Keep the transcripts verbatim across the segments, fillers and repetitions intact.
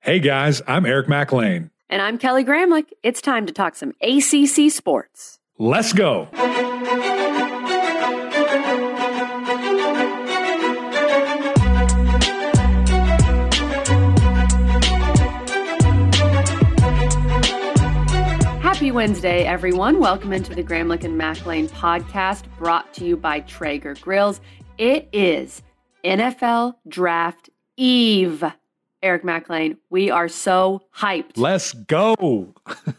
Hey guys, I'm Eric McLean. And I'm Kelly Gramlich. It's time to talk some A C C sports. Let's go. Happy Wednesday, everyone. Welcome into the Gramlich and McLean podcast brought to you by Traeger Grills. It is N F L Draft Eve. Eric McLean, we are so hyped. Let's go.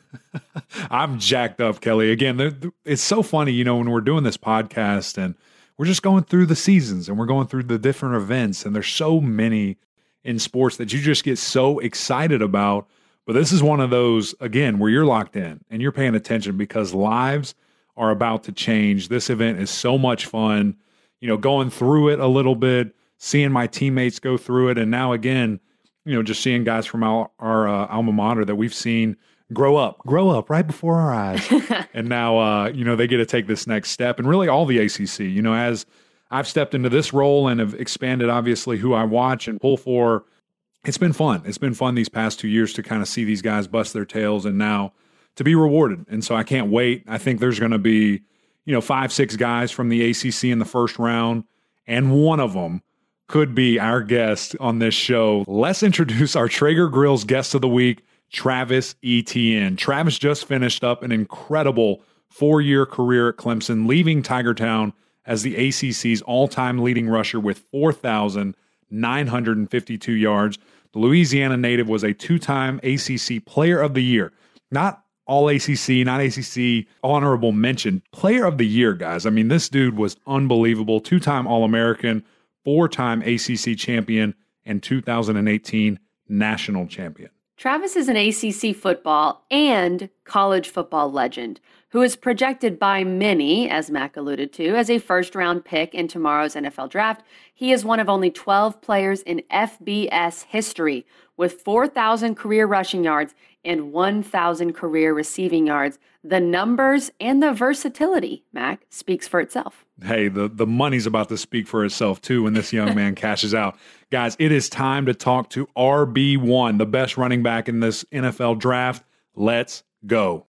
I'm jacked up, Kelly. Again, it's so funny, you know, when we're doing this podcast and we're just going through the seasons and we're going through the different events, and there's so many in sports that you just get so excited about. But this is one of those, again, where you're locked in and you're paying attention because lives are about to change. This event is so much fun, you know, going through it a little bit, seeing my teammates go through it. And now, again, you know, just seeing guys from our, our uh, alma mater that we've seen grow up, grow up right before our eyes. And now, uh, you know, they get to take this next step. And really all the A C C, you know, as I've stepped into this role and have expanded, obviously, who I watch and pull for, it's been fun. It's been fun these past two years to kind of see these guys bust their tails and now to be rewarded. And so I can't wait. I think there's going to be, you know, five, six guys from the A C C in the first round, and one of them could be our guest on this show. Let's introduce our Traeger Grills guest of the week, Travis Etienne. Travis just finished up an incredible four-year career at Clemson, leaving Tiger Town as the A C C's all-time leading rusher with four thousand nine hundred fifty-two yards. The Louisiana native was a two-time A C C Player of the Year. Not all A C C, not A C C honorable mention. Player of the Year, guys. I mean, this dude was unbelievable. Two-time All-American, four-time A C C champion, and two thousand eighteen national champion. Travis is an A C C football and college football legend who is projected by many, as Mac alluded to, as a first-round pick in tomorrow's N F L draft. He is one of only twelve players in F B S history with four thousand career rushing yards and one thousand career receiving yards. The numbers and the versatility, Mac, speaks for itself. Hey, the, the money's about to speak for itself, too, when this young man cashes out. Guys, it is time to talk to R B one, the best running back in this N F L draft. Let's go.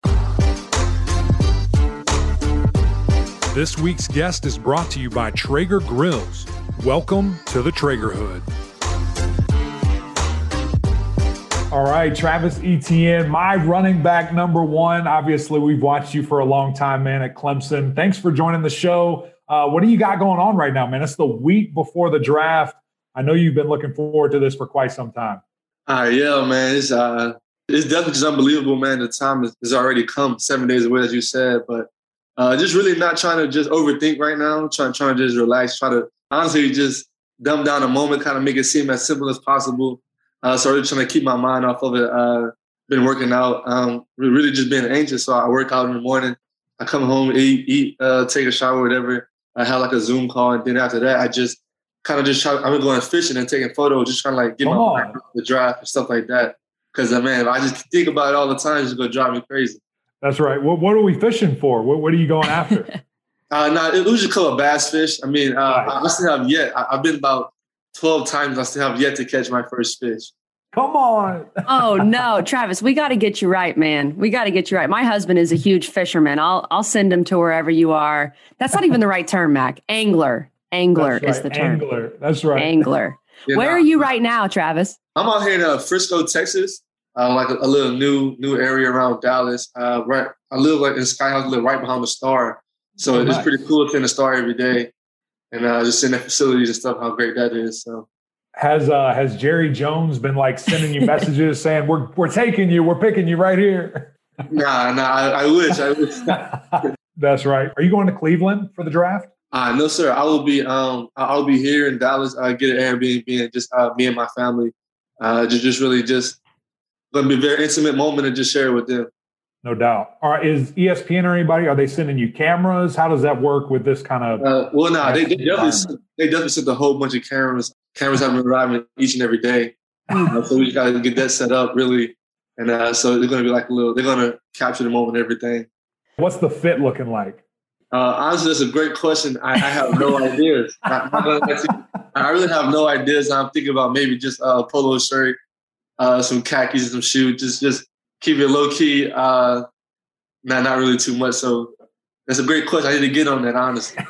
This week's guest is brought to you by Traeger Grills. Welcome to the Traeger Hood. All right, Travis Etienne, my running back number one. Obviously, we've watched you for a long time, man, at Clemson. Thanks for joining the show. Uh, what do you got going on right now, man? It's the week before the draft. I know you've been looking forward to this for quite some time. Uh, yeah, man. It's uh, it's definitely just unbelievable, man. The time has already come, seven days away, as you said. But uh, just really not trying to just overthink right now. Trying, trying to just relax. Try to honestly just dumb down a moment, kind of make it seem as simple as possible. Uh, so really trying to keep my mind off of it. Uh, been working out. Um, really just being anxious. So I work out in the morning. I come home, eat, eat, uh, take a shower, whatever. I have like a Zoom call, and then after that, I just kind of just try. I've been going fishing and taking photos, just trying to like get Come my on. mind off the draft and stuff like that. Because uh, man, if I just think about it all the time, it's gonna drive me crazy. That's right. What What are we fishing for? What What are you going after? uh, no, it was just called bass fish. I mean, uh, I, I still have yet. I, I've been about twelve times. I still have yet to catch my first fish. Come on. Oh, no, Travis, we got to get you right, man. We got to get you right. My husband is a huge fisherman. I'll I'll send him to wherever you are. That's not even the right term, Mac. Angler. Angler That's right. is the term. Angler. That's right. Angler. You Where know, are you right now, Travis? I'm out here in uh, Frisco, Texas, uh, like a, a little new new area around Dallas. Uh, right, I live like in Sky House, I live right behind the Star, so Oh, it's nice. pretty cool to see the Star every day, and uh, just seeing the facilities and stuff. How great that is! So. Has uh, has Jerry Jones been like sending you messages saying we're we're taking you, we're picking you right here? Nah, nah. I, I wish. I wish. That's right. Are you going to Cleveland for the draft? Uh, no, sir. I will be. Um, I'll be here in Dallas. I get an Airbnb and just uh, me and my family. Uh, just, just really, just gonna be a very intimate moment and just share it with them. No doubt. All right. Is E S P N or anybody? Are they sending you cameras? How does that work with this kind of? Uh, well, no, nah, they, they definitely sent, they definitely sent a whole bunch of cameras. Cameras have been arriving each and every day, uh, so we just got to get that set up really. And uh, so they're going to be like a little. They're going to capture the moment, and everything. What's the fit looking like? Uh, honestly, that's a great question. I, I have no ideas. I, I really have no ideas. I'm thinking about maybe just a polo shirt, uh, some khakis and some shoes. Just just keep it low key. Uh, not not really too much. So that's a great question. I need to get on that, honestly.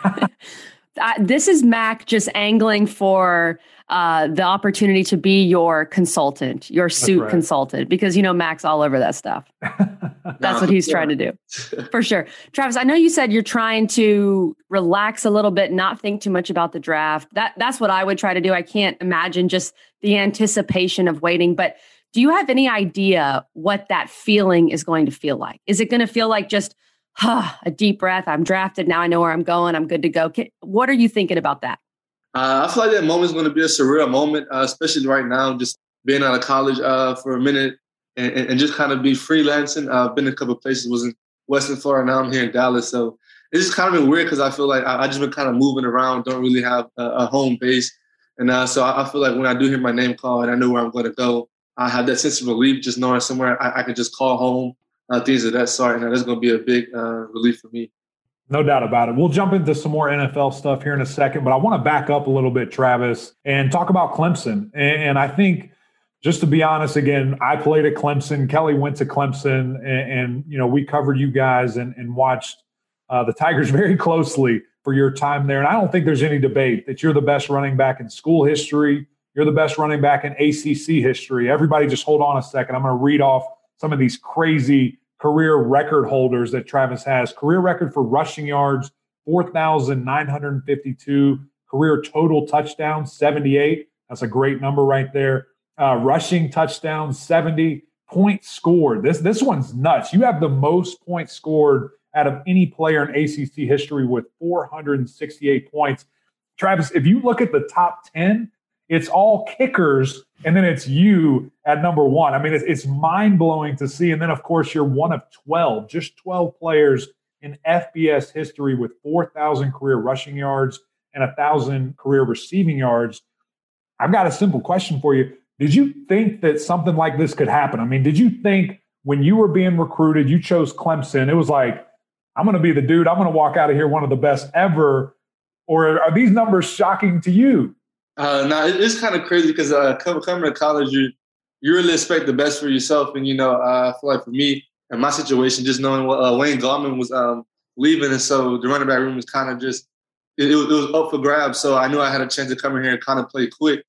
Uh, this is Mac just angling for uh, the opportunity to be your consultant, your suit right. consultant, because, you know, Mac's all over that stuff. That's no, what he's sure. trying to do. For sure. Travis, I know you said you're trying to relax a little bit, not think too much about the draft. That That's what I would try to do. I can't imagine just the anticipation of waiting. But do you have any idea what that feeling is going to feel like? Is it going to feel like just huh, a deep breath? I'm drafted. Now I know where I'm going. I'm good to go. What are you thinking about that? Uh, I feel like that moment is going to be a surreal moment, uh, especially right now, just being out of college uh, for a minute and, and just kind of be freelancing. Uh, I've been in a couple of places, was in Western Florida, now I'm here in Dallas. So it's just kind of been weird because I feel like I, I just been kind of moving around, don't really have a, a home base. And uh, so I, I feel like when I do hear my name called and I know where I'm going to go, I have that sense of relief just knowing somewhere I, I can just call home. Uh, things of that sort, and that's going to be a big uh, relief for me. No doubt about it. We'll jump into some more N F L stuff here in a second, but I want to back up a little bit, Travis, and talk about Clemson. And, and I think, just to be honest, again, I played at Clemson. Kelly went to Clemson, and, and you know, we covered you guys and, and watched uh, the Tigers very closely for your time there. And I don't think there's any debate that you're the best running back in school history. You're the best running back in A C C history. Everybody just hold on a second. I'm going to read off some of these crazy career record holders that Travis has. Career record for rushing yards, four thousand nine hundred fifty-two. Career total touchdowns, seventy-eight. That's a great number right there. Uh, rushing touchdowns, seventy. Points scored. This, this one's nuts. You have the most points scored out of any player in A C C history with four hundred sixty-eight points. Travis, if you look at the top ten, it's all kickers, and then it's you at number one. I mean, it's, it's mind-blowing to see. And then, of course, you're one of twelve, just twelve players in F B S history with four thousand career rushing yards and one thousand career receiving yards. I've got a simple question for you. Did you think that something like this could happen? I mean, did you think when you were being recruited, you chose Clemson, it was like, I'm going to be the dude, I'm going to walk out of here one of the best ever? Or are these numbers shocking to you? Uh, no, it's kind of crazy because uh, coming, coming to college, you you really expect the best for yourself. And, you know, uh, I feel like for me, in my situation, just knowing what uh, Wayne Gallman was um, leaving, and so the running back room was kind of just, it, it, was, it was up for grabs. So I knew I had a chance to come in here and kind of play quick.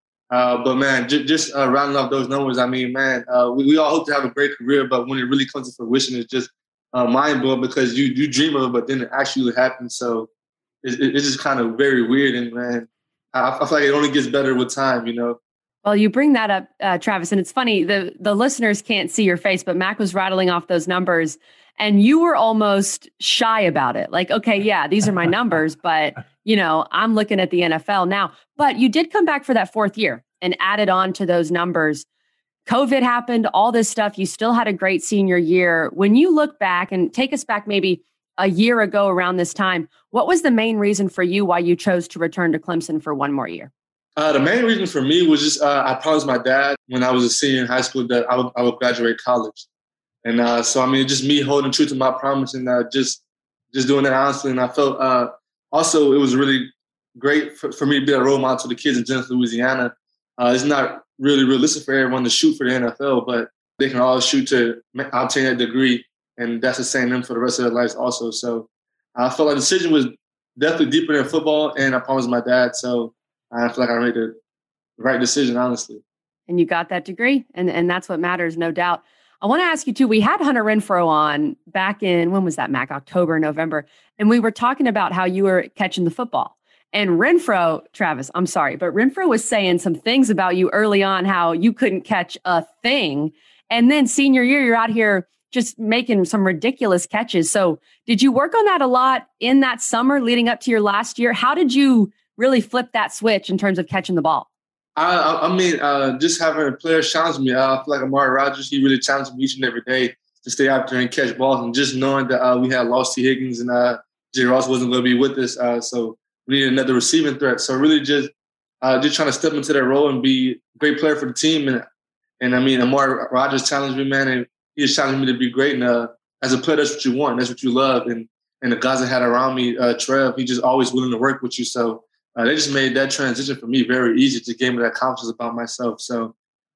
Uh, but, man, j- just uh, rounding off those numbers, I mean, man, uh, we, we all hope to have a great career, but when it really comes to fruition, it's just uh, mind-blowing because you, you dream of it, but then it actually happens. So it, it, it's just kind of very weird. And, man, I feel like it only gets better with time, you know. Well, you bring that up, uh, Travis, and it's funny. The the listeners can't see your face, but Mac was rattling off those numbers, and you were almost shy about it. Like, okay, yeah, these are my numbers, but, you know, I'm looking at the N F L now. But you did come back for that fourth year and added on to those numbers. COVID happened, all this stuff. You still had a great senior year. When you look back and take us back maybe a year ago around this time, what was the main reason for you why you chose to return to Clemson for one more year? Uh, the main reason for me was just uh, I promised my dad when I was a senior in high school that I would, I would graduate college. And uh, so, I mean, just me holding true to my promise and uh, just just doing it honestly. And I felt uh, also it was really great for, for me to be a role model to the kids in Jennings, Louisiana. Uh, it's not really realistic for everyone to shoot for the N F L, but they can all shoot to obtain that degree. And that's the same them for the rest of their lives also. So I felt like the decision was definitely deeper than football, and I promised my dad. So I feel like I made the right decision, honestly. And you got that degree, and, and that's what matters, no doubt. I want to ask you, too, we had Hunter Renfrow on back in, when was that, Mac? October, November. And we were talking about how you were catching the football. And Renfrow, Travis, I'm sorry, but Renfrow was saying some things about you early on, how you couldn't catch a thing. And then senior year, you're out here just making some ridiculous catches. So did you work on that a lot in that summer leading up to your last year? How did you really flip that switch in terms of catching the ball? I, I mean, uh, just having a player challenge me. Uh, I feel like Amari Rodgers, he really challenged me each and every day to stay out there and catch balls. And just knowing that uh, we had lost T. Higgins and uh, Jay Ross wasn't going to be with us. Uh, so we needed another receiving threat. So really just uh, just trying to step into that role and be a great player for the team. And, and I mean, Amari Rodgers challenged me, man, and he just challenged me to be great. And uh, as a player, that's what you want. That's what you love. And and the guys I had around me, uh, Trev, he just always willing to work with you. So uh, they just made that transition for me very easy to give me that confidence about myself. So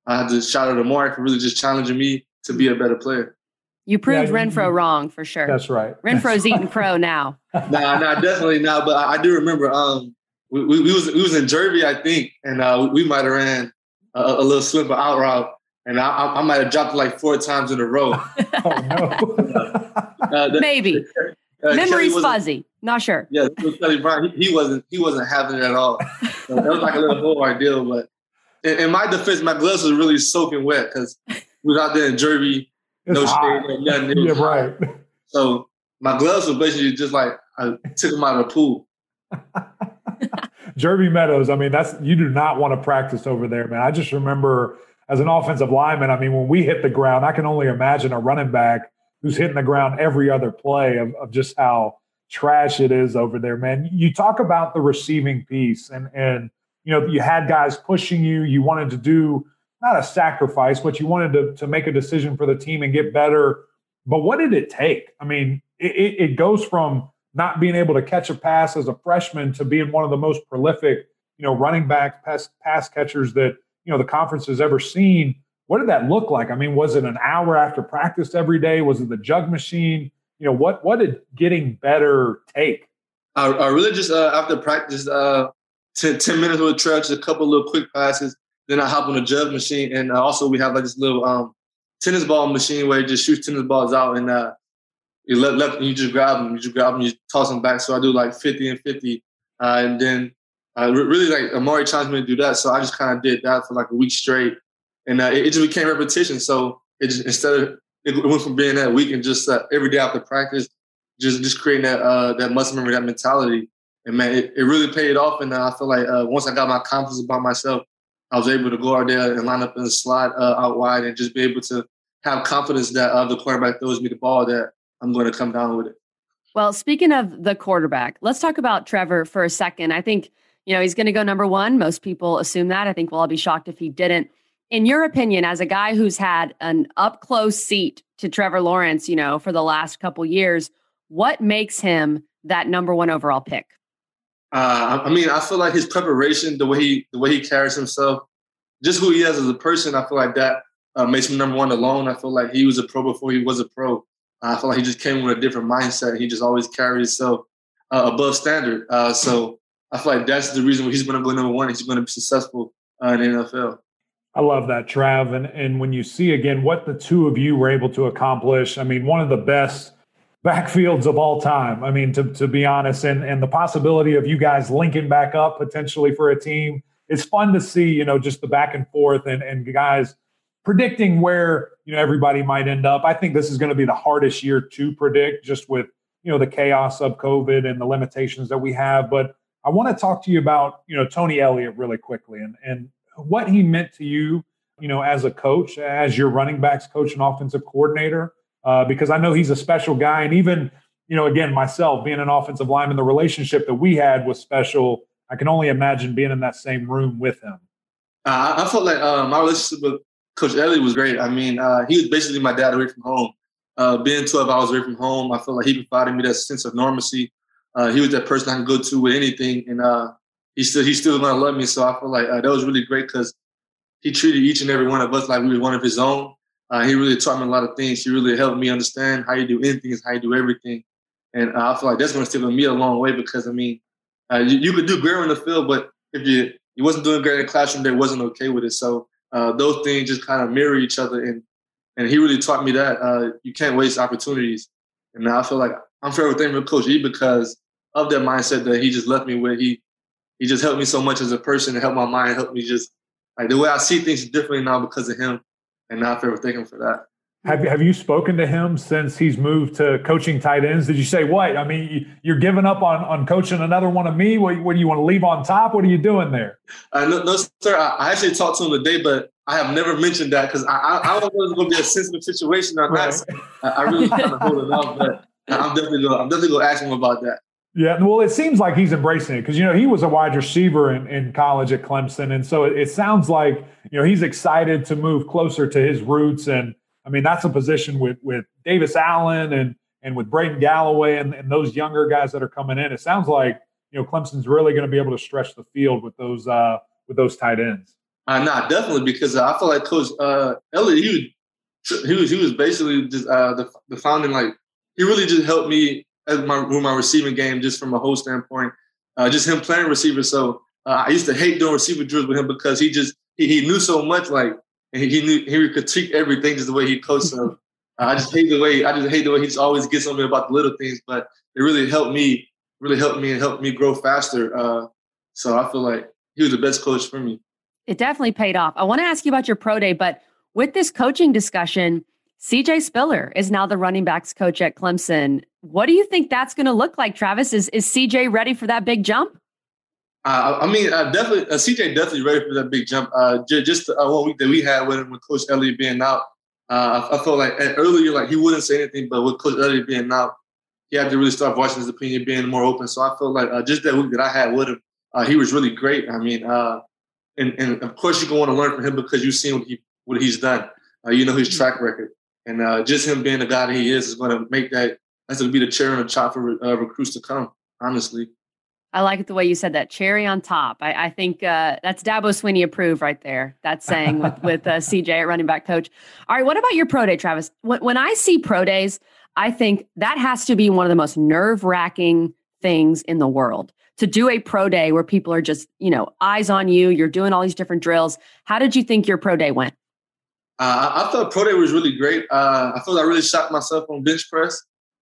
I had to shout out to Mark for really just challenging me to be a better player. You proved Yeah, Renfro you- wrong for sure. That's right. Renfro's That's eating right. crow now. Nah, nah, definitely not. But I, I do remember um, we, we, we was we was in Derby, I think, and uh, we might have ran a, a little slip out route, and I, I, I might have dropped it like four times in a row. Oh, no. Uh, that- Maybe. uh, Memory's Kelly wasn't- fuzzy. Not sure. Yeah, it was Kelly Brown. He, he wasn't he wasn't having it at all. So that was like a little whole ordeal. But in, in my defense, my gloves was really soaking wet because we was out there in Derby, It's no hot. shade, no nothing. It was Yeah, hot. right. So my gloves were basically just like I took them out of the pool. Derby Meadows, I mean, that's you do not want to practice over there, man. I just remember as an offensive lineman, I mean, when we hit the ground, I can only imagine a running back who's hitting the ground every other play of, of just how trash it is over there, man. You talk about the receiving piece and and you know, you had guys pushing you, you wanted to do not a sacrifice, but you wanted to to make a decision for the team and get better. But what did it take? I mean, it, it, it goes from not being able to catch a pass as a freshman to being one of the most prolific, you know, running back pass, pass catchers that, you know, the conference has ever seen. What did that look like? I mean, was it an hour after practice every day? Was it the jug machine? You know, what what did getting better take? I, I really just uh, after practice, uh, ten, ten minutes with Trev, just a couple little quick passes. Then I hop on the jug machine, and uh, also we have like this little um, tennis ball machine where you just shoot tennis balls out, and uh, you let left, and you just grab them, you just grab them, you toss them back. So I do like fifty and fifty, uh, and then uh, really like Amari challenged me to do that, so I just kind of did that for like a week straight, and uh, it, it just became repetition. So it just, instead of it went from being that week and just uh, every day after practice, just just creating that uh, that muscle memory, that mentality, and man, it, it really paid off. And uh, I feel like uh, once I got my confidence about myself, I was able to go out there and line up in the slot uh, out wide and just be able to have confidence that uh, the quarterback throws me the ball, that I'm going to come down with it. Well, speaking of the quarterback, let's talk about Trevor for a second. I think, you know, he's going to go number one. Most people assume that. I think we'll all be shocked if he didn't. In your opinion, as a guy who's had an up close seat to Trevor Lawrence, you know, for the last couple years, what makes him that number one overall pick? Uh, I mean, I feel like his preparation, the way he the way he carries himself, just who he is as a person, I feel like that uh, makes him number one alone. I feel like he was a pro before he was a pro. I feel like he just came with a different mindset. He just always carried himself uh, above standard. Uh, so I feel like that's the reason why he's going to go number one. He's going to be successful uh, in the N F L. I love that, Trav. And, and when you see, again, what the two of you were able to accomplish, I mean, one of the best backfields of all time. I mean, to, to be honest, and, and the possibility of you guys linking back up potentially for a team, it's fun to see, you know, just the back and forth and, and guys predicting where, you know, everybody might end up. I think this is going to be the hardest year to predict just with, you know, the chaos of COVID and the limitations that we have. But I want to talk to you about, you know, Tony Elliott really quickly and, and what he meant to you, you know, as a coach, as your running backs coach and offensive coordinator, uh, because I know he's a special guy. And even, you know, again, myself being an offensive lineman, the relationship that we had was special. I can only imagine being in that same room with him. Uh, I felt like uh, my relationship with Coach Elliott was great. I mean, uh, he was basically my dad away from home. Uh, being twelve hours away from home, I felt like he provided me that sense of normalcy. Uh, he was that person I can go to with anything, and uh, he still he's still going to love me. So I feel like uh, that was really great because he treated each and every one of us like we were one of his own. Uh, he really taught me a lot of things. He really helped me understand how you do anything is how you do everything. And uh, I feel like that's going to stick with me a long way because, I mean, uh, you, you could do great on the field, but if you, you wasn't doing great in the classroom, they wasn't okay with it. So uh, those things just kind of mirror each other. And and he really taught me that uh, you can't waste opportunities. And I feel like I'm forever thankful to Coach E because of that mindset that he just left me with. He he just helped me so much as a person and helped my mind, helped me just, like the way I see things differently now because of him. And now I'm forever thankful for that. Have, have you spoken to him since he's moved to coaching tight ends? Did you say, what? I mean, you're giving up on, on coaching another one of me? What, what do you want to leave on top? What are you doing there? Uh, no, no, sir. I, I actually talked to him today, but I have never mentioned that because I, I, I don't know if it's going to be a sensitive situation or Right. not. So I, I really kind of hold it off, but I'm definitely going I'm definitely going to ask him about that. Yeah, well, it seems like he's embracing it because, you know, he was a wide receiver in, in college at Clemson. And so it, it sounds like, you know, he's excited to move closer to his roots. And, I mean, that's a position with with Davis Allen and and with Braden Galloway and, and those younger guys that are coming in. It sounds like, you know, Clemson's really going to be able to stretch the field with those uh, with those tight ends. Uh, nah, definitely, because uh, I feel like Coach uh, Elliott, he was, he was he was basically just uh, the the founding, like, he really just helped me as my with my receiving game, just from a whole standpoint. Uh, just him playing receiver. So uh, I used to hate doing receiver drills with him because he just he, he knew so much, like, and he, he knew he would critique everything just the way he coached. So uh, I just hate the way I just hate the way he just always gets on me about the little things. But it really helped me, really helped me and helped me grow faster. Uh, so I feel like he was the best coach for me. It definitely paid off. I want to ask you about your pro day, but with this coaching discussion, C J Spiller is now the running backs coach at Clemson. What do you think that's going to look like, Travis? Is is C J ready for that big jump? Uh, I mean, uh, definitely, uh, C J definitely ready for that big jump. Uh, just just uh, one week that we had with him, with Coach Elliott being out, uh, I, I felt like earlier, like, he wouldn't say anything, but with Coach Elliott being out, he had to really start voicing his opinion, being more open. So I felt like uh, just that week that I had with him, uh, he was really great. I mean, uh, and and of course you can want to learn from him because you've seen what he what he's done. Uh, you know his track record, and uh, just him being the guy that he is is going to make that. That's going to be the cherry on the top for uh, recruits to come. Honestly, I like it the way you said that, cherry on top. I, I think uh, that's Dabo Swinney approved right there. That's saying with with uh, C J at running back coach. All right, what about your pro day, Travis? When, when I see pro days, I think that has to be one of the most nerve wracking things in the world. To do a pro day where people are just, you know, eyes on you, you're doing all these different drills. How did you think your pro day went? Uh, I thought pro day was really great. Uh, I felt I really shot myself on bench press.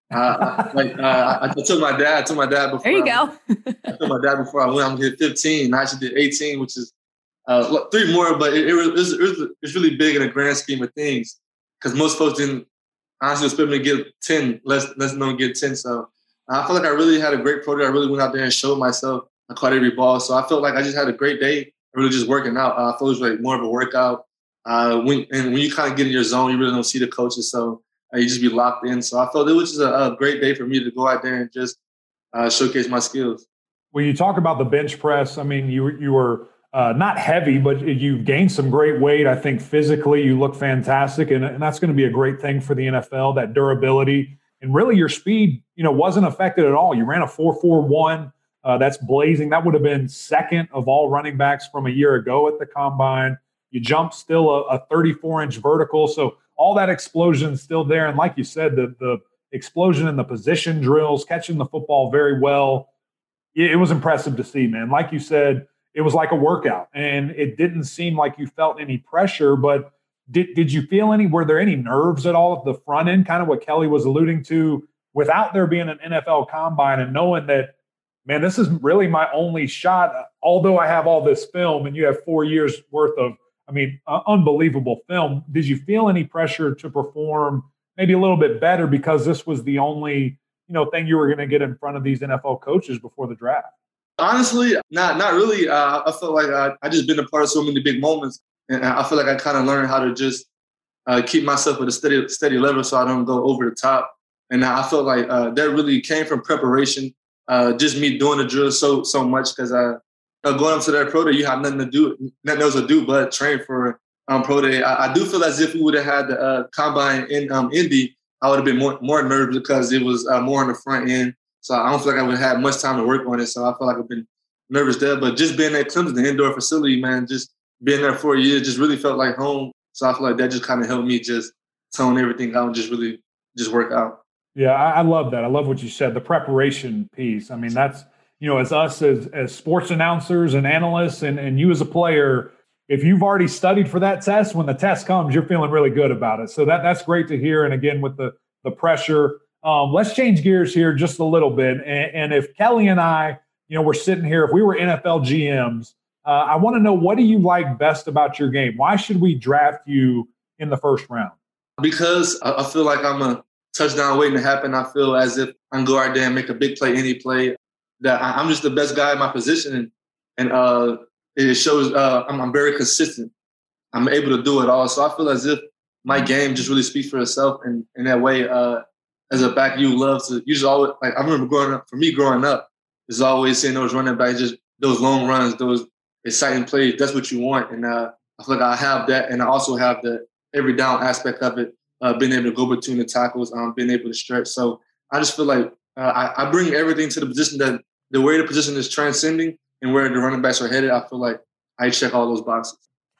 Uh, like uh, I, I told my dad, I told my dad before. There you I, go. I told my dad before I went, I'm gonna hit fifteen. I actually did eighteen, which is uh, three more, but it, it, was, it, was, it, was, it was really big in the grand scheme of things because most folks didn't honestly expect me to get ten. Less, less known get ten. So I felt like I really had a great pro day. I really went out there and showed myself. I caught every ball, so I felt like I just had a great day. Really just working out. Uh, I felt it was like more of a workout. Uh, when and when you kind of get in your zone, you really don't see the coaches, so uh, you just be locked in. So I felt it was just a, a great day for me to go out there and just uh, showcase my skills. When you talk about the bench press, I mean, you you were uh, not heavy, but you've gained some great weight. I think physically you look fantastic, and, and that's going to be a great thing for the N F L, that durability. And really your speed, you know, wasn't affected at all. You ran a four four one. Uh, that's blazing. That would have been second of all running backs from a year ago at the Combine. You jumped still a, a thirty-four inch vertical. So all that explosion is still there. And like you said, the, the explosion in the position drills, catching the football very well. It, it was impressive to see, man. Like you said, it was like a workout. And it didn't seem like you felt any pressure. But did, did you feel any, were there any nerves at all at the front end, kind of what Kelly was alluding to, without there being an N F L Combine and knowing that, man, this is really my only shot, although I have all this film and you have four years worth of, I mean, uh, unbelievable film. Did you feel any pressure to perform maybe a little bit better because this was the only, you know, thing you were going to get in front of these N F L coaches before the draft? Honestly, not not really. Uh, I felt like I, I just been a part of so many big moments, and I feel like I kind of learned how to just uh, keep myself at a steady steady level so I don't go over the top. And I felt like uh, that really came from preparation. Uh, just me doing the drill so so much because I uh, going up to that pro day, you have nothing to do, nothing else to do but train for um, pro day. I, I do feel as if we would have had the uh, combine in um, Indy, I would have been more more nervous because it was uh, more on the front end. So I don't feel like I would have had much time to work on it. So I feel like I've been nervous there. But just being at Clemson, the indoor facility, man, just being there for a year, just really felt like home. So I feel like that just kind of helped me just tone everything out and just really just work out. Yeah, I, I love that. I love what you said, the preparation piece. I mean, that's, you know, as us as, as sports announcers and analysts and, and you as a player, if you've already studied for that test, when the test comes, you're feeling really good about it. So that that's great to hear. And again, with the, the pressure, um, let's change gears here just a little bit. And, and if Kelly and I, you know, we're sitting here, if we were N F L G Ms, uh, I want to know, what do you like best about your game? Why should we draft you in the first round? Because I feel like I'm a touchdown waiting to happen. I feel as if I can go out there and make a big play, any play. That I'm just the best guy in my position, and and uh, it shows uh, I'm, I'm very consistent. I'm able to do it all, so I feel as if my game just really speaks for itself. And in that way, uh, as a back, you love to. You just always like. I remember growing up. For me, growing up, is always seeing those running backs, just those long runs, those exciting plays. That's what you want, and uh, I feel like I have that, and I also have the every down aspect of it. Uh, being able to go between the tackles, um, being able to stretch. So I just feel like uh, I, I bring everything to the position that the way the position is transcending and where the running backs are headed. I feel like I check all those boxes.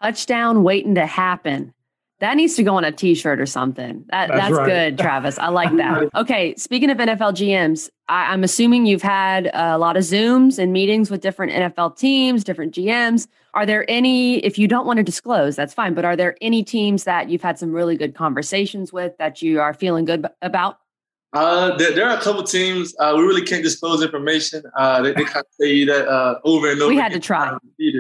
Touchdown waiting to happen. That needs to go on a t-shirt or something. That, that's that's right. good, Travis. I like that. Okay, speaking of N F L G Ms, I, I'm assuming you've had a lot of Zooms and meetings with different N F L teams, different G Ms. Are there any, if you don't want to disclose, that's fine, but are there any teams that you've had some really good conversations with that you are feeling good about? Uh, there, there are a couple teams. Uh, we really can't disclose information. Uh, they, they kind of say that uh, over and over. We had to try.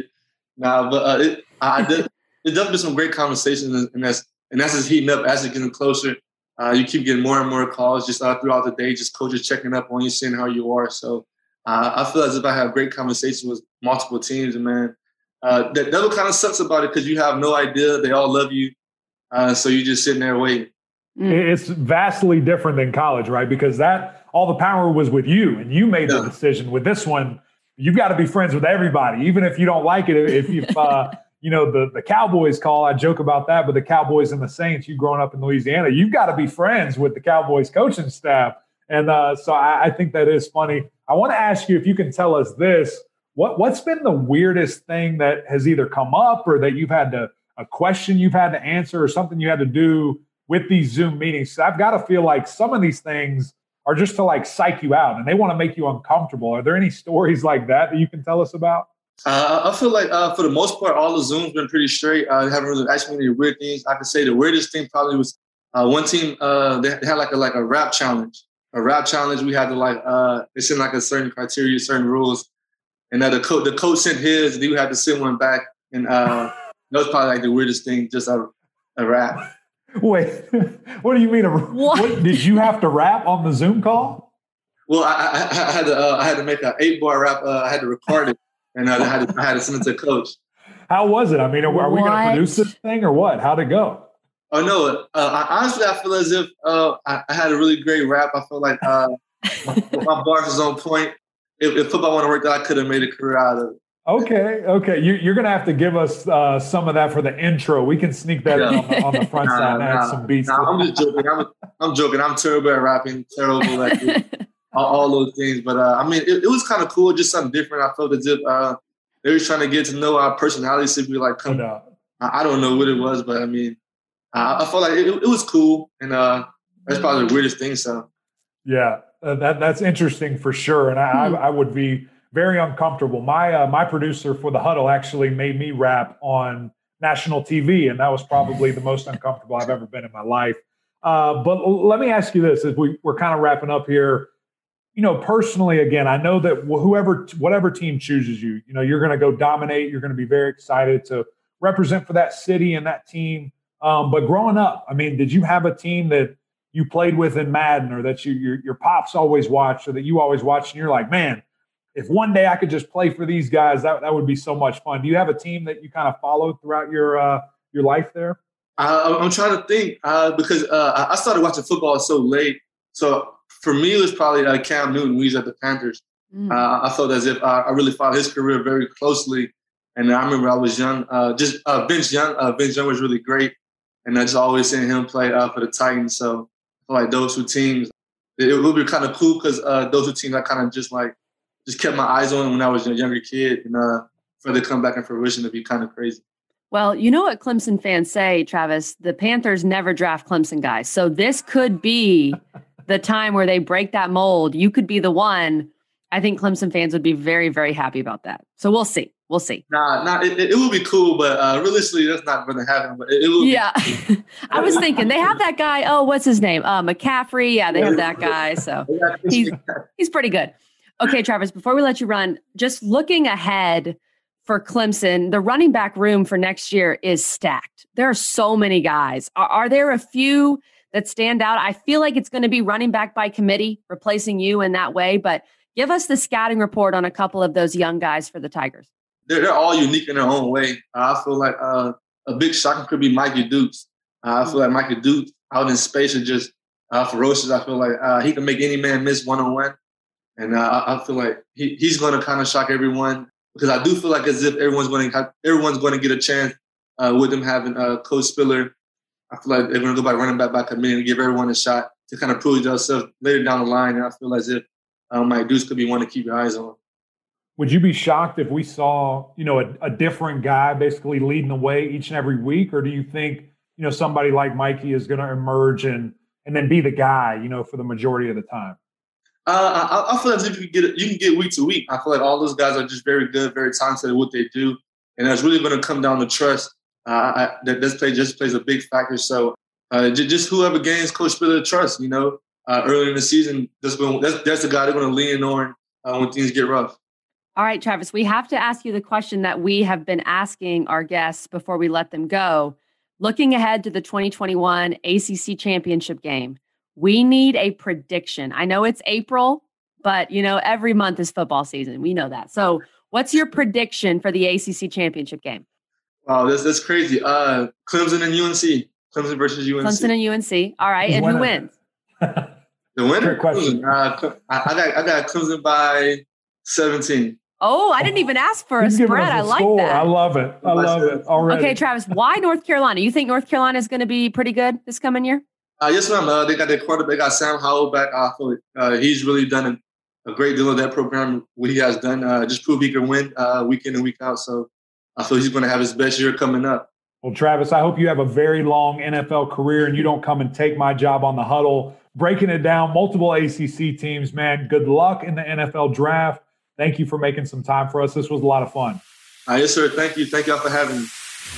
Nah, but uh, it, I did. There's definitely some great conversations, and that's and that's just heating up as it's getting closer. Uh, you keep getting more and more calls just uh, throughout the day, just coaches checking up on you, seeing how you are. So uh, I feel as if I have great conversations with multiple teams, and man, uh, that that what kind of sucks about it because you have no idea. They all love you, uh, so you're just sitting there waiting. It's vastly different than college, right? Because that all the power was with you, and you made Yeah. the decision. With this one, you've got to be friends with everybody, even if you don't like it. If if uh, you know the the Cowboys call, I joke about that, but the Cowboys and the Saints, you growing up in Louisiana, you've got to be friends with the Cowboys coaching staff, and uh, so I, I think that is funny. I want to ask you if you can tell us this: what what's been the weirdest thing that has either come up or that you've had to a question you've had to answer or something you had to do with these Zoom meetings? I've got to feel like some of these things are just to like psych you out and they want to make you uncomfortable. Are there any stories like that that you can tell us about? Uh, I feel like uh, for the most part, all the Zooms been pretty straight. I uh, haven't really asked me any weird things. I could say the weirdest thing probably was uh, one team. Uh, they had like a like a rap challenge. A rap challenge. We had to like uh, they sent like a certain criteria, certain rules, and uh, the coach the coach sent his, and you had to send one back. And uh, that was probably like the weirdest thing. Just a, a rap. Wait, what do you mean? A, what? what did you have to rap on the Zoom call? Well, I, I, I had to uh, I had to make an eight bar rap. Uh, I had to record it. And I had, to, I had to send it to the coach. How was it? I mean, are, are we going to produce this thing or what? How'd it go? Oh, no. Uh, I, honestly, I feel as if uh, I, I had a really great rap. I feel like uh, my, my bars was on point. If, if football would have worked out, I could have made a career out of it. Okay, okay. You, you're going to have to give us uh, some of that for the intro. We can sneak that yeah. in on the, on the front nah, side and nah, add some beats. Nah, I'm just joking. I'm, I'm joking. I'm terrible at rapping, terrible at it. All, all those things. But, uh, I mean, it, it was kind of cool, just something different. I felt as if uh, they were trying to get to know our personalities. To be like, come, no. I, I don't know what it was, but, I mean, I, I felt like it, it was cool. And uh, that's probably the weirdest thing. So, yeah, uh, that that's interesting for sure. And I, hmm. I, I would be very uncomfortable. My, uh, my producer for The Huddle actually made me rap on national T V, and that was probably the most uncomfortable I've ever been in my life. Uh, but let me ask you this, as we, we're kind of wrapping up here. You know, personally, again, I know that whoever, whatever team chooses you, you know, you're going to go dominate. You're going to be very excited to represent for that city and that team. Um, but growing up, I mean, did you have a team that you played with in Madden or that you, your, your pops always watched or that you always watched and you're like, man, if one day I could just play for these guys, that, that would be so much fun. Do you have a team that you kind of followed throughout your uh, your life there? Uh, I'm trying to think uh, because uh, I started watching football so late. So for me, it was probably uh, Cam Newton when he was at the Panthers. Mm. Uh, I felt as if I, I really followed his career very closely. And I remember I was young. Uh, just uh, Vince Young. Uh, Vince Young was really great. And I just always seeing him play uh, for the Titans. So I feel like those two teams, it, it would be kind of cool because uh, those two teams I kind of just like, just kept my eyes on when I was a younger kid. And uh, for them to come back in fruition, it'd be kind of crazy. Well, you know what Clemson fans say, Travis, the Panthers never draft Clemson guys. So this could be the time where they break that mold. You could be the one. I think Clemson fans would be very, very happy about that. So we'll see. We'll see. Nah, nah it, it would be cool, but uh, realistically, that's not going to happen. But it, it will. Yeah. I was thinking they have that guy. Oh, what's his name? Uh, McCaffrey. Yeah, they have that guy. So he's, he's pretty good. Okay, Travis, before we let you run, just looking ahead for Clemson, the running back room for next year is stacked. There are so many guys. Are, are there a few that stand out? I feel like it's going to be running back by committee, replacing you in that way. But give us the scouting report on a couple of those young guys for the Tigers. They're, they're all unique in their own way. Uh, I feel like uh, a big shocker could be Mikey Dukes. Uh, I feel like Mikey Dukes out in space is just uh, ferocious. I feel like uh, he can make any man miss one-on-one. And uh, I feel like he, he's going to kind of shock everyone because I do feel like as if everyone's going to have, everyone's going to get a chance uh, with them having uh, Coach Spiller. I feel like they're going to go by running back by committee and give everyone a shot to kind of prove themselves later down the line. And I feel as if um, Mike Dukes could be one to keep your eyes on. would you be shocked if we saw, you know, a, a different guy basically leading the way each and every week? Or do you think, you know, somebody like Mikey is going to emerge and and then be the guy, you know, for the majority of the time? Uh, I, I feel as if you can get you can get week to week. I feel like all those guys are just very good, very talented at what they do, and it's really going to come down to trust. Uh, I, that this play just plays a big factor. So uh, just, just whoever gains Coach Spiller trust, you know, uh, early in the season, that's, going, that's, that's the guy they're going to lean on uh, when things get rough. All right, Travis, we have to ask you the question that we have been asking our guests before we let them go. Looking ahead to the twenty twenty-one A C C championship game, we need a prediction. I know it's April, but, you know, every month is football season. We know that. So what's your prediction for the A C C championship game? Wow, that's, that's crazy. Uh, Clemson and U N C. Clemson versus U N C. Clemson and U N C. All right, and who wins? The winner? Great question. Uh, I, I, got, I got Clemson by seventeen. Oh, I didn't even ask for a spread. I like score. that. I love it. I love it already. Okay, Travis, why North Carolina? You think North Carolina is going to be pretty good this coming year? Uh, yes, ma'am. Uh, they got their quarterback. They got Sam Howell back. I feel like uh, he's really done a, a great deal of that program, what he has done. Uh, just prove he can win uh, week in and week out. So I feel he's going to have his best year coming up. Well, Travis, I hope you have a very long N F L career and you don't come and take my job on the huddle. Breaking it down, multiple A C C teams, man. Good luck in the N F L draft. Thank you for making some time for us. This was a lot of fun. Uh, yes, sir. Thank you. Thank y'all for having me.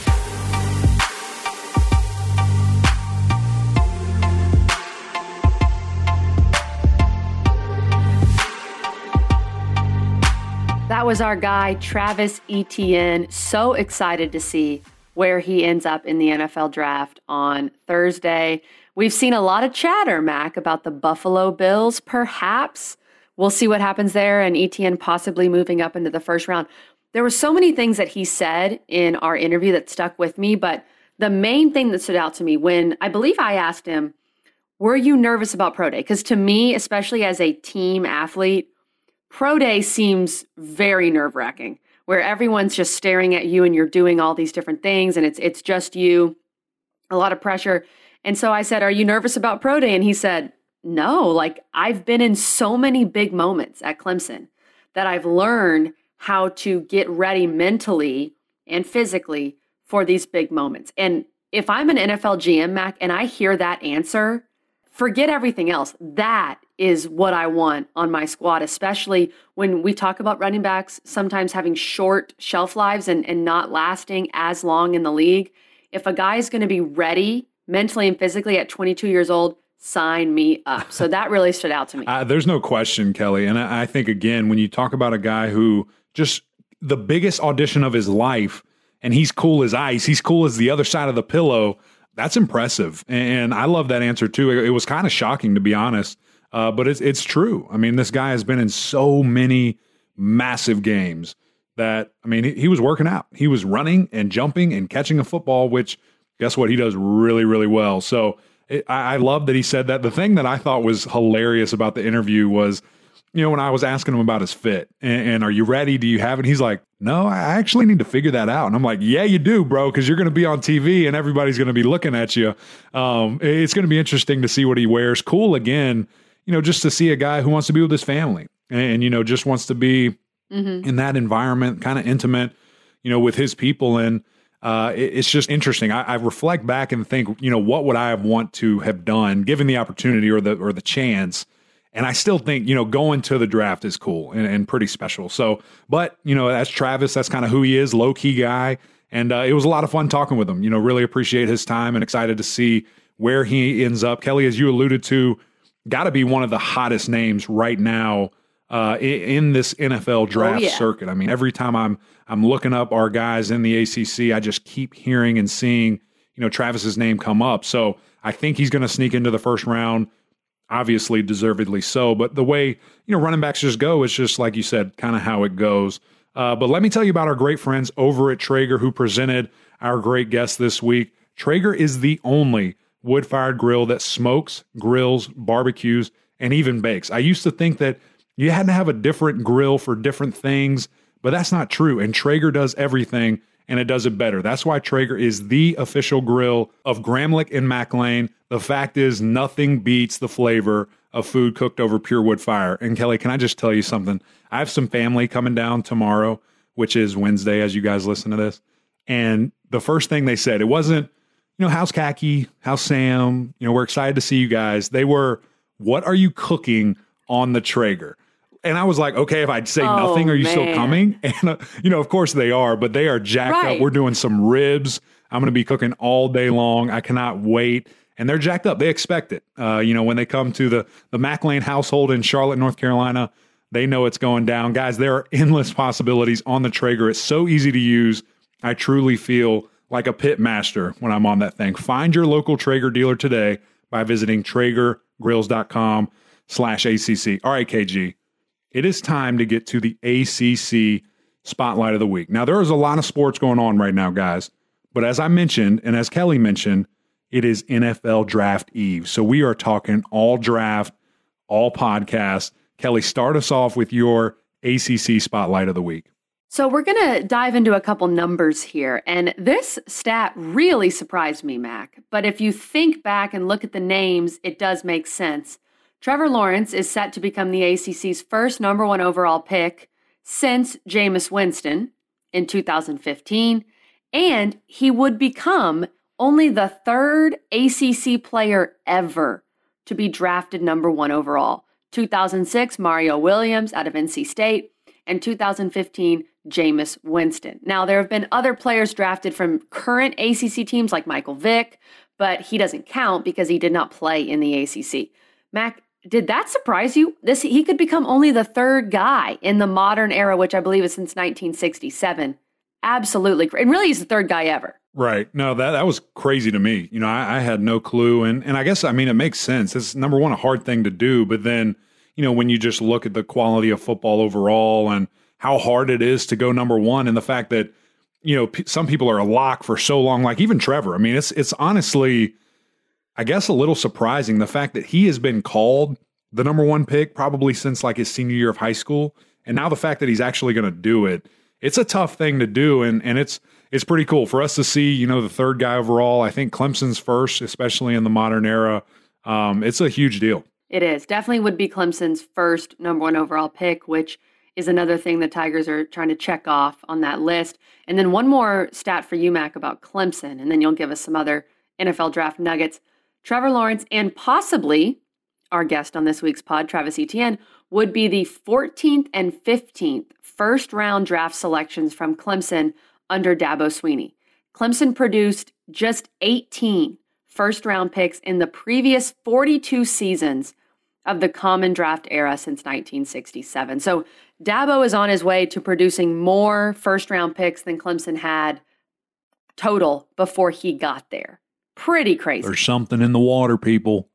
That was our guy, Travis Etienne. So excited to see where he ends up in the N F L draft on Thursday. We've seen a lot of chatter, Mac, about the Buffalo Bills, perhaps. We'll see what happens there, and Etienne possibly moving up into the first round. There were so many things that he said in our interview that stuck with me, but the main thing that stood out to me when I believe I asked him, were you nervous about Pro Day? Because to me, especially as a team athlete, Pro Day seems very nerve-wracking, where everyone's just staring at you and you're doing all these different things, and it's it's just you, a lot of pressure. And so I said, are you nervous about Pro Day? And he said, no, like I've been in so many big moments at Clemson that I've learned how to get ready mentally and physically for these big moments. And if I'm an N F L G M, Mac, and I hear that answer, forget everything else. That is what I want on my squad, especially when we talk about running backs sometimes having short shelf lives and, and not lasting as long in the league. If a guy is going to be ready mentally and physically at twenty-two years old, sign me up. So that really stood out to me. Uh, there's no question, Kelly. And I, I think, again, when you talk about a guy who just the biggest audition of his life, and he's cool as ice, he's cool as the other side of the pillow, that's impressive. And I love that answer, too. It, it was kind of shocking, to be honest, uh, but it's, it's true. I mean, this guy has been in so many massive games that, I mean, he, he was working out. He was running and jumping and catching a football, which, guess what? He does really, really well. So, It, I, I love that he said that. The thing that I thought was hilarious about the interview was, you know, when I was asking him about his fit and, and are you ready? Do you have it? He's like, no, I actually need to figure that out. And I'm like, yeah, you do, bro, because you're going to be on T V and everybody's going to be looking at you. Um, it's going to be interesting to see what he wears. Cool, again, you know, just to see a guy who wants to be with his family and, and you know, just wants to be mm-hmm. in that environment, kind of intimate, you know, with his people. And Uh, it, it's just interesting. I, I reflect back and think, you know, what would I have want to have done given the opportunity or the or the chance? And I still think, you know, going to the draft is cool and, and pretty special. So, but, you know, that's Travis. That's kind of who he is, low key guy. And uh, it was a lot of fun talking with him. You know, really appreciate his time and excited to see where he ends up. Kelly, as you alluded to, got to be one of the hottest names right now uh, in, in this N F L draft oh, yeah. circuit. I mean, every time I'm I'm looking up our guys in the A C C, I just keep hearing and seeing, you know, Travis's name come up. So I think he's going to sneak into the first round, obviously deservedly so. But the way, you know, running backs just go, it's just like you said, kind of how it goes. Uh, but let me tell you about our great friends over at Traeger who presented our great guest this week. Traeger is the only wood-fired grill that smokes, grills, barbecues, and even bakes. I used to think that you had to have a different grill for different things, but that's not true. And Traeger does everything, and it does it better. That's why Traeger is the official grill of Gramlich and McLean. The fact is, nothing beats the flavor of food cooked over pure wood fire. And Kelly, can I just tell you something? I have some family coming down tomorrow, which is Wednesday as you guys listen to this. And the first thing they said, it wasn't, you know, how's Khaki? How's Sam? You know, we're excited to see you guys. They were, what are you cooking on the Traeger? And I was like, okay, if I'd say oh, nothing, are you man. still coming? And, uh, you know, of course they are, but they are jacked right. up. We're doing some ribs. I'm going to be cooking all day long. I cannot wait. And they're jacked up. They expect it. Uh, you know, when they come to the, the Mac Lane household in Charlotte, North Carolina, they know it's going down. Guys, there are endless possibilities on the Traeger. It's so easy to use. I truly feel like a pit master when I'm on that thing. Find your local Traeger dealer today by visiting Traeger Grills dot com slash A C C. All right, K G, it is time to get to the A C C Spotlight of the Week. Now, there is a lot of sports going on right now, guys. But as I mentioned, and as Kelly mentioned, it is N F L Draft Eve. So we are talking all draft, all podcast. Kelly, start us off with your A C C Spotlight of the Week. So we're going to dive into a couple numbers here. And this stat really surprised me, Mac. But if you think back and look at the names, it does make sense. Trevor Lawrence is set to become the A C C's first number one overall pick since Jameis Winston in two thousand fifteen. And he would become only the third A C C player ever to be drafted number one overall. two thousand six, Mario Williams out of N C State, and two thousand fifteen, Jameis Winston. Now, there have been other players drafted from current A C C teams like Michael Vick, but he doesn't count because he did not play in the A C C. Mac, did that surprise you? This he could become only the third guy in the modern era, which I believe is since nineteen sixty-seven. Absolutely. And really, he's the third guy ever. Right. No, that that was crazy to me. You know, I, I had no clue. And and I guess, I mean, it makes sense. It's, number one, a hard thing to do. But then, you know, when you just look at the quality of football overall and how hard it is to go number one, and the fact that, you know, p- some people are a lock for so long, like even Trevor. I mean, it's it's honestly, I guess, a little surprising the fact that he has been called the number one pick probably since like his senior year of high school. And now the fact that he's actually going to do it, it's a tough thing to do. And and it's it's pretty cool for us to see, you know, the third guy overall. I think Clemson's first, especially in the modern era. Um, it's a huge deal. It is. Definitely would be Clemson's first number one overall pick, which is another thing the Tigers are trying to check off on that list. And then one more stat for you, Mac, about Clemson, and then you'll give us some other N F L draft nuggets. Trevor Lawrence and possibly our guest on this week's pod, Travis Etienne, would be the fourteenth and fifteenth first-round draft selections from Clemson under Dabo Swinney. Clemson produced just eighteen first-round picks in the previous forty-two seasons of the common draft era since nineteen sixty-seven. So Dabo is on his way to producing more first-round picks than Clemson had total before he got there. Pretty crazy. There's something in the water, people.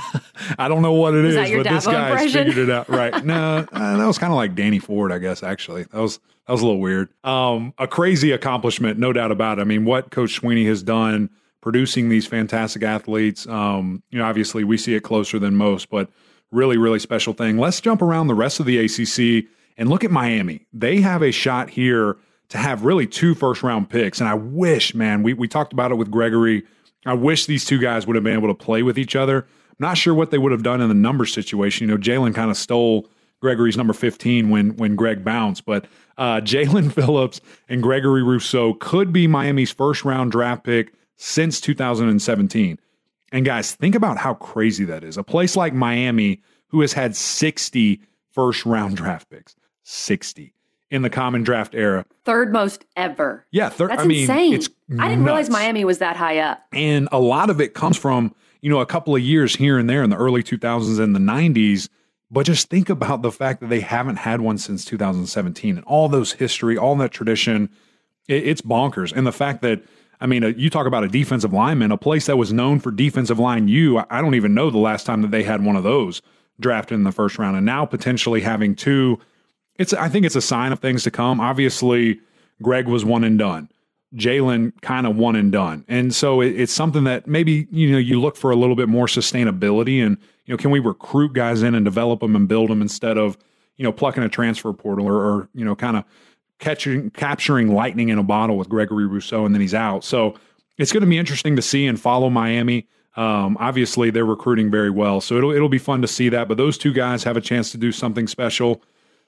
I don't know what it is, is, that your but this Dabo guy has impression? figured it out. Right. No, uh, that was kind of like Danny Ford, I guess, actually. That was that was a little weird. Um, a crazy accomplishment, no doubt about it. I mean, what Coach Swinney has done producing these fantastic athletes, um, you know, obviously we see it closer than most, but really, really special thing. Let's jump around the rest of the A C C and look at Miami. They have a shot here to have really two first-round picks, and I wish, man, we, we talked about it with Gregory. I wish these two guys would have been able to play with each other. I'm not sure what they would have done in the number situation. You know, Jalen kind of stole Gregory's number fifteen when when Greg bounced, but uh, Jalen Phillips and Gregory Rousseau could be Miami's first-round draft pick since two thousand seventeen. And guys, think about how crazy that is. A place like Miami, who has had sixty first-round draft picks, sixty in the common draft era. Third most ever. Yeah, third. That's I mean, insane. It's I didn't nuts. realize Miami was that high up. And a lot of it comes from, you know, a couple of years here and there in the early two thousands and the nineties. But just think about the fact that they haven't had one since two thousand seventeen, and all those history, all that tradition. It, it's bonkers. And the fact that, I mean, uh, you talk about a defensive lineman, a place that was known for defensive line U. I, I don't even know the last time that they had one of those drafted in the first round, and now potentially having two. It's, I think it's a sign of things to come. Obviously, Greg was one and done. Jalen kind of one and done. And so it, it's something that maybe, you know, you look for a little bit more sustainability and, you know, can we recruit guys in and develop them and build them instead of, you know, plucking a transfer portal or, or you know, kind of catching, capturing lightning in a bottle with Gregory Rousseau and then he's out. So it's going to be interesting to see and follow Miami. Um, obviously, they're recruiting very well, so it'll it'll be fun to see that. But those two guys have a chance to do something special.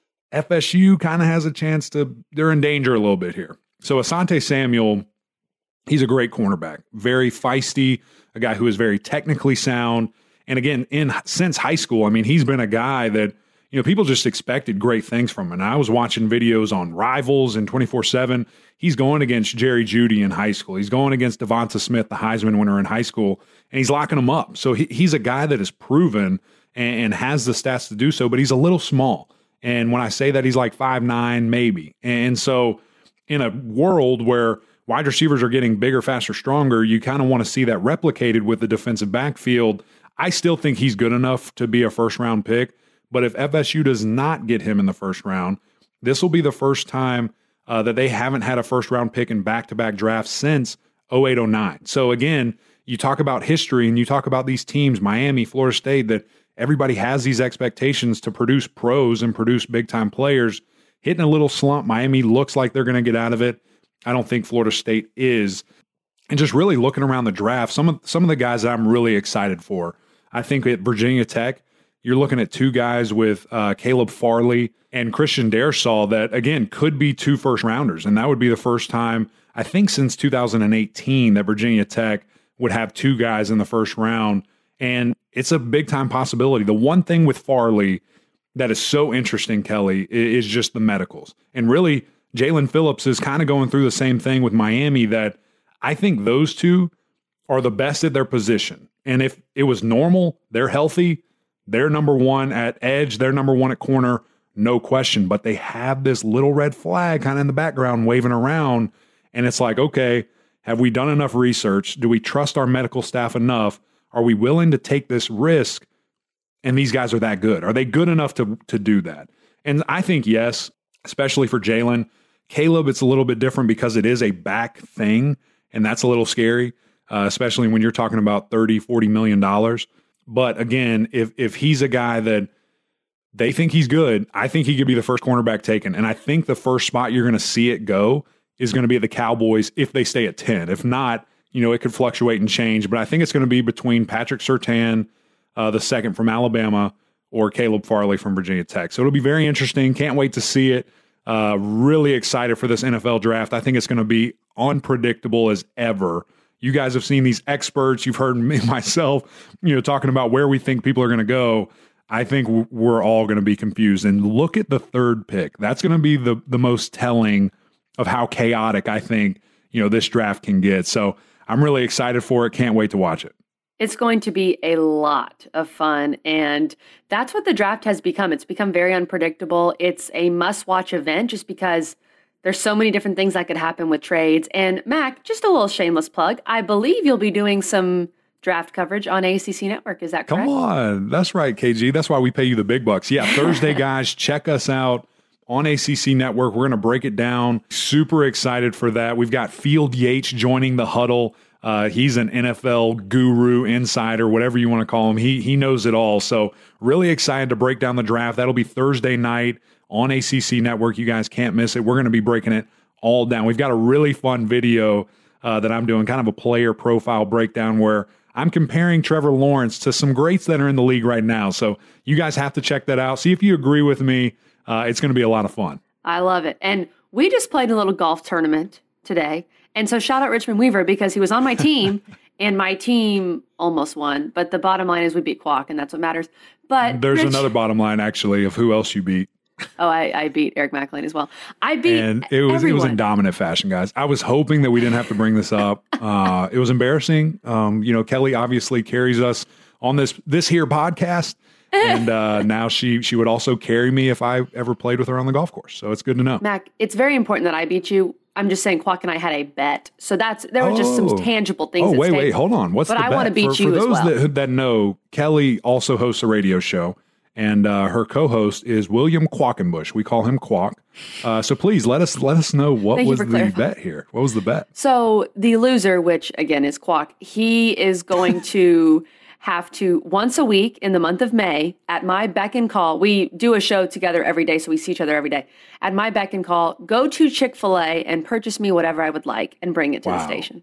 F S U kind of has a chance to, they're in danger a little bit here. So Asante Samuel, he's a great cornerback, very feisty, a guy who is very technically sound. And again, in since high school, I mean, he's been a guy that, you know, people just expected great things from him. And I was watching videos on Rivals and twenty-four seven. He's going against Jerry Jeudy in high school. He's going against Devonta Smith, the Heisman winner in high school, and he's locking them up. So he, he's a guy that is proven and, and has the stats to do so, but he's a little small. And when I say that, he's like five nine, maybe. And so in a world where wide receivers are getting bigger, faster, stronger, you kind of want to see that replicated with the defensive backfield. I still think he's good enough to be a first-round pick. But if F S U does not get him in the first round, this will be the first time uh, that they haven't had a first-round pick in back-to-back drafts since oh eight oh nine. So again, you talk about history and you talk about these teams, Miami, Florida State, that everybody has these expectations to produce pros and produce big-time players. Hitting a little slump, Miami looks like they're going to get out of it. I don't think Florida State is. And just really looking around the draft, some of some of the guys that I'm really excited for, I think at Virginia Tech, you're looking at two guys with uh, Caleb Farley and Christian Darrisaw that, again, could be two first-rounders. And that would be the first time, I think, since two thousand eighteen that Virginia Tech would have two guys in the first round. And it's a big-time possibility. The one thing with Farley that is so interesting, Kelly, is just the medicals. And really, Jalen Phillips is kind of going through the same thing with Miami, that I think those two are the best at their position. And if it was normal, they're healthy, they're number one at edge, they're number one at corner, no question. But they have this little red flag kind of in the background waving around. And it's like, okay, have we done enough research? Do we trust our medical staff enough? Are we willing to take this risk? And these guys are that good. Are they good enough to, to do that? And I think yes, especially for Jalen. Caleb, it's a little bit different because it is a back thing, and that's a little scary, uh, especially when you're talking about thirty, forty million dollars. But again, if if he's a guy that they think he's good, I think he could be the first cornerback taken. And I think the first spot you're going to see it go is going to be at the Cowboys if they stay at ten. If not, you know, it could fluctuate and change. But I think it's going to be between Patrick Surtain, uh, the second from Alabama, or Caleb Farley from Virginia Tech. So it'll be very interesting. Can't wait to see it. Uh, really excited for this N F L draft. I think it's going to be unpredictable as ever. You guys have seen these experts. You've heard me, myself, you know, talking about where we think people are going to go. I think we're all going to be confused. And look at the third pick. That's going to be the the most telling of how chaotic I think, you know, this draft can get. So I'm really excited for it. Can't wait to watch it. It's going to be a lot of fun, and that's what the draft has become. It's become very unpredictable. It's a must-watch event just because there's so many different things that could happen with trades. And Mac, just a little shameless plug, I believe you'll be doing some draft coverage on A C C Network. Is that correct? Come on. That's right, K G. That's why we pay you the big bucks. Yeah, Thursday, guys, check us out on A C C Network. We're going to break it down. Super excited for that. We've got Field Yates joining the huddle. Uh, he's an N F L guru, insider, whatever you want to call him. He he knows it all. So really excited to break down the draft. That'll be Thursday night on A C C Network. You guys can't miss it. We're going to be breaking it all down. We've got a really fun video uh, that I'm doing, kind of a player profile breakdown where I'm comparing Trevor Lawrence to some greats that are in the league right now. So you guys have to check that out. See if you agree with me. Uh, it's going to be a lot of fun. I love it. And we just played a little golf tournament today. And so shout out Richmond Weaver because he was on my team and my team almost won. But the bottom line is we beat Quack, and that's what matters. But there's Rich, another bottom line, actually, of who else you beat. Oh, I, I beat Eric McLean as well. I beat And it was everyone. it was in dominant fashion, guys. I was hoping that we didn't have to bring this up. Uh, it was embarrassing. Um, you know, Kelly obviously carries us on this this here podcast. And uh, now she she would also carry me if I ever played with her on the golf course. So it's good to know. Mac, it's very important that I beat you. I'm just saying Quack and I had a bet. So that's there were just Oh. some tangible things Oh, at wait, stake. wait, hold on. What's But the I bet? wanna beat for, you for as those well. that, that know, Kelly also hosts a radio show, and uh, her co-host is William Quackenbush. We call him Quack. Uh, so please let us let us know what Thank you was for the clarifying. bet here. What was the bet? So the loser, which again is Quack, he is going to have to once a week in the month of May at my beck and call. We do a show together every day, so we see each other every day. At my beck and call, go to Chick-fil-A and purchase me whatever I would like and bring it to the Wow. station.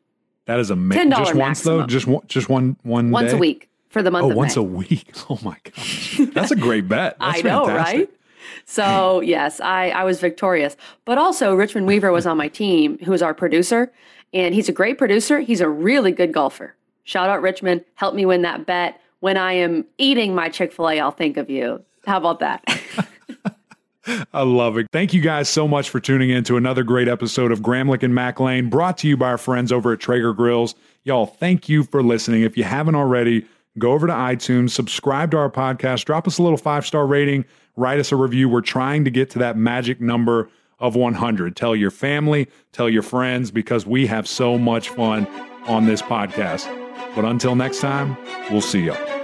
That is amazing. ten dollars Just once maximum. though? Just one, just one, one Once day? a week for the month Oh, of once May. a week. Oh my gosh. That's a great bet. That's I know, fantastic. right? So yes, I, I was victorious. But also Richmond Weaver was on my team, who is our producer, and he's a great producer. He's a really good golfer. Shout out Richmond. Help me win that bet. When I am eating my Chick-fil-A, I'll think of you. How about that? I love it. Thank you guys so much for tuning in to another great episode of Gramlich and Mac Lane, brought to you by our friends over at Traeger Grills. Y'all, thank you for listening. If you haven't already, go over to iTunes, subscribe to our podcast, drop us a little five-star rating, write us a review. We're trying to get to that magic number of one hundred. Tell your family, tell your friends, because we have so much fun on this podcast. But until next time, we'll see y'all.